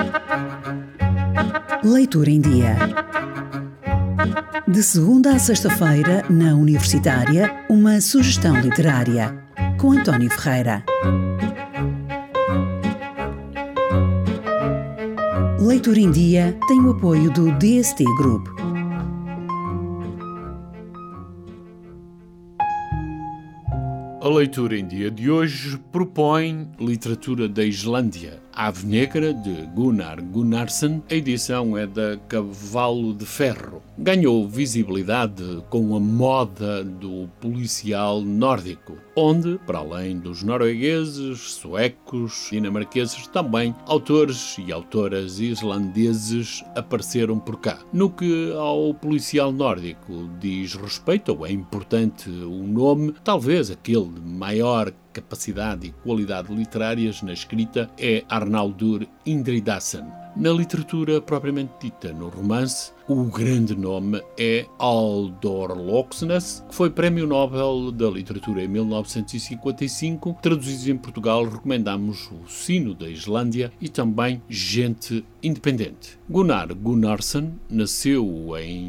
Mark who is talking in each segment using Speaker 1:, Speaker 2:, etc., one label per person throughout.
Speaker 1: Leitura em Dia. De segunda a sexta-feira, na Universitária, uma sugestão literária, com António Ferreira. Leitura em Dia tem o apoio do DST Group.
Speaker 2: A leitura em dia de hoje propõe literatura da Islândia. Ave Negra, de Gunnar Gunnarsson. A edição é da Cavalo de Ferro. Ganhou visibilidade com a moda do policial nórdico, onde, para além dos noruegueses, suecos, dinamarqueses, também autores e autoras islandeses apareceram por cá. No que ao policial nórdico diz respeito, ou é importante o nome, talvez aquele de maior capacidade e qualidade literárias na escrita é Arnaldur Indridason. Na literatura propriamente dita, no romance, o grande nome é Halldór Laxness, que foi Prémio Nobel da Literatura em 1955. Traduzidos em Portugal, recomendamos O Sino da Islândia e também Gente Independente. Gunnar Gunnarsson nasceu em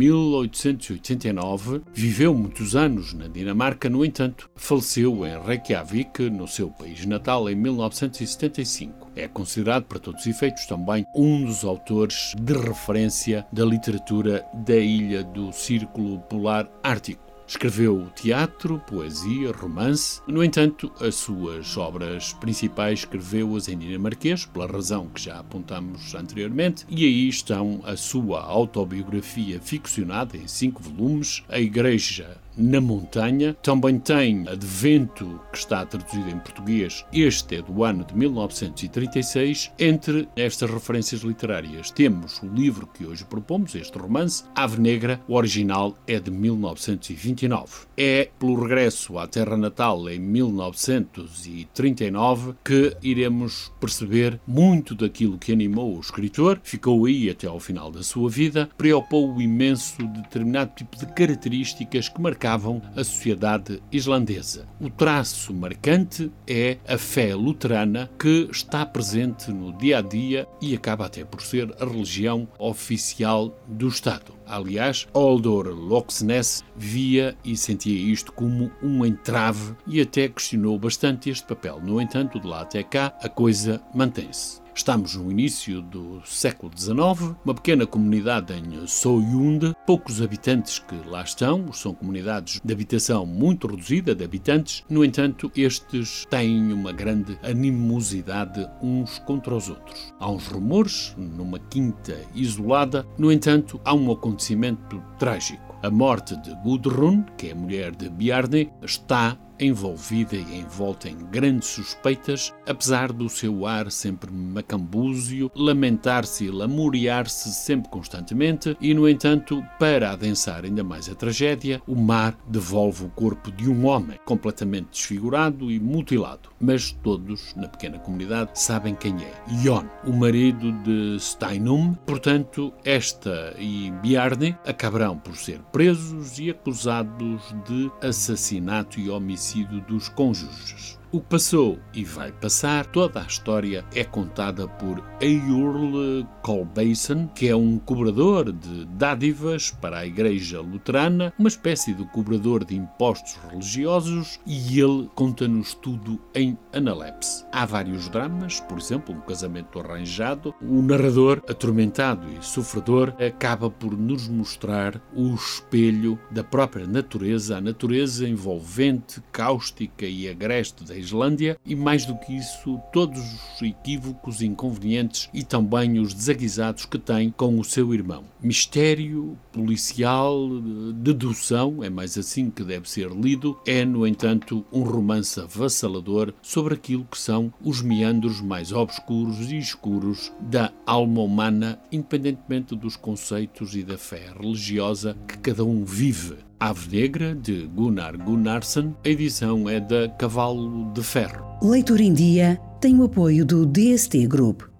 Speaker 2: 1889, viveu muitos anos na Dinamarca, no entanto, faleceu em Reykjavik, no seu país natal, em 1975. É considerado, para todos os efeitos, também um dos autores de referência da literatura da ilha do Círculo Polar Ártico. Escreveu teatro, poesia, romance. No entanto, as suas obras principais escreveu-as em dinamarquês, pela razão que já apontamos anteriormente, e aí estão a sua autobiografia ficcionada em 5 volumes, A Igreja na Montanha. Também tem Advento, que está traduzido em português. Este é do ano de 1936. Entre estas referências literárias temos o livro que hoje propomos, este romance, Ave Negra. O original é de 1929. É pelo regresso à terra natal em 1939 que iremos perceber muito daquilo que animou o escritor. Ficou aí até ao final da sua vida. Preocupou-o imenso determinado tipo de características que marcavam a sociedade islandesa. O traço marcante é a fé luterana, que está presente no dia-a-dia e acaba até por ser a religião oficial do Estado. Aliás, Halldór Laxness via e sentia isto como um entrave e até questionou bastante este papel. No entanto, de lá até cá, a coisa mantém-se. Estamos no início do século XIX, uma pequena comunidade em Soyund, poucos habitantes que lá estão, são comunidades de habitação muito reduzida de habitantes, no entanto, estes têm uma grande animosidade uns contra os outros. Há uns rumores, numa quinta isolada, no entanto, há um acontecimento trágico. A morte de Gudrun, que é a mulher de Bjarni, está envolvida e envolta em grandes suspeitas, apesar do seu ar sempre macambúzio, lamentar-se e lamuriar-se sempre constantemente, e, no entanto, para adensar ainda mais a tragédia, o mar devolve o corpo de um homem, completamente desfigurado e mutilado. Mas todos, na pequena comunidade, sabem quem é. Jon, o marido de Steinum. Portanto, esta e Bjarni acabarão por ser presos e acusados de assassinato e homicídio dos cônjuges. O que passou e vai passar, toda a história é contada por Eyjólfur Kolbeinsson, que é um cobrador de dádivas para a Igreja Luterana, uma espécie de cobrador de impostos religiosos, e ele conta-nos tudo em analepse. Há vários dramas, por exemplo, um casamento arranjado. O narrador, atormentado e sofredor, acaba por nos mostrar o espelho da própria natureza, a natureza envolvente, cáustica e agreste da Islândia, e mais do que isso, todos os equívocos, inconvenientes e também os desaguisados que tem com o seu irmão. Mistério, policial, dedução, é mais assim que deve ser lido. É, no entanto, um romance avassalador sobre aquilo que são os meandros mais obscuros e escuros da alma humana, independentemente dos conceitos e da fé religiosa que cada um vive. Ave Negra, de Gunnar Gunnarsson. A edição é da Cavalo de Ferro.
Speaker 1: Leitura em Dia tem o apoio do DST Group.